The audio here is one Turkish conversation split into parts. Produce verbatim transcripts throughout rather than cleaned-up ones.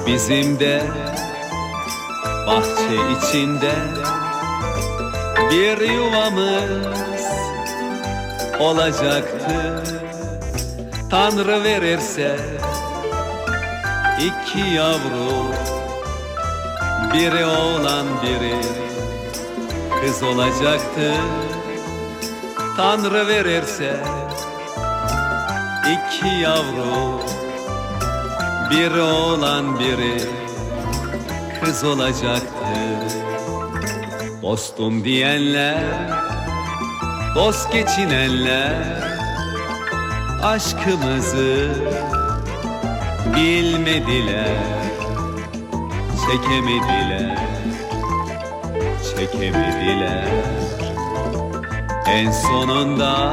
Bizim de bahçe içinde bir yuvamız olacaktı. Tanrı verirse iki yavru, biri oğlan biri kız olacaktı. Tanrı verirse iki yavru, biri oğlan biri kız olacaktı. Dostum diyenler, dost geçinenler aşkımızı bilmediler, çekemediler, çekemediler. En sonunda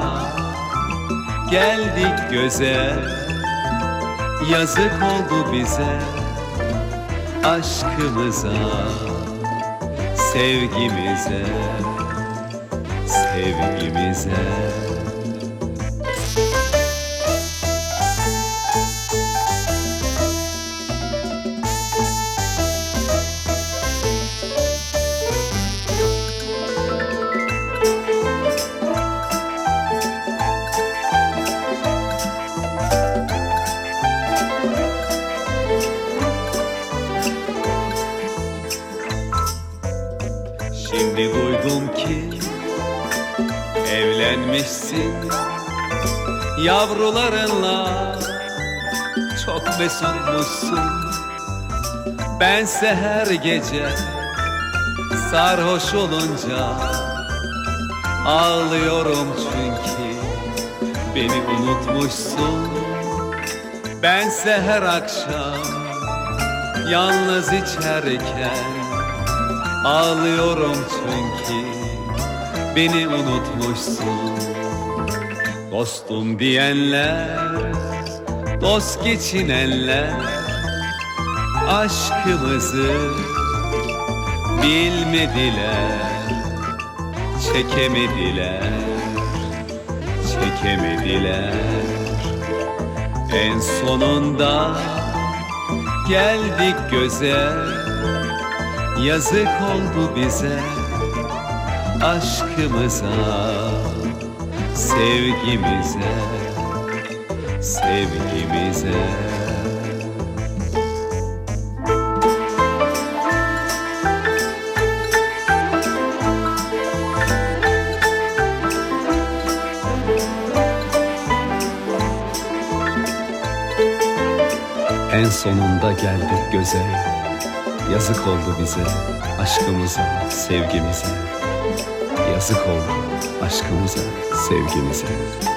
geldik göze, yazık oldu bize, aşkımıza, sevgimize, sevgimize. Şimdi duydum ki evlenmişsin, yavrularınla çok mesutmuşsun. Bense her gece sarhoş olunca ağlıyorum çünkü beni unutmuşsun. Bense her akşam yalnız içerken ağlıyorum çünkü beni unutmuşsun. Dostum diyenler, dost geçinenler aşkımızı bilmediler, çekemediler, çekemediler. En sonunda geldik göze, yazık oldu bize, aşkımıza, sevgimize, sevgimize. En sonunda geldik göze, yazık oldu bize, aşkımıza, sevgimize. Yazık oldu aşkımıza, sevgimize.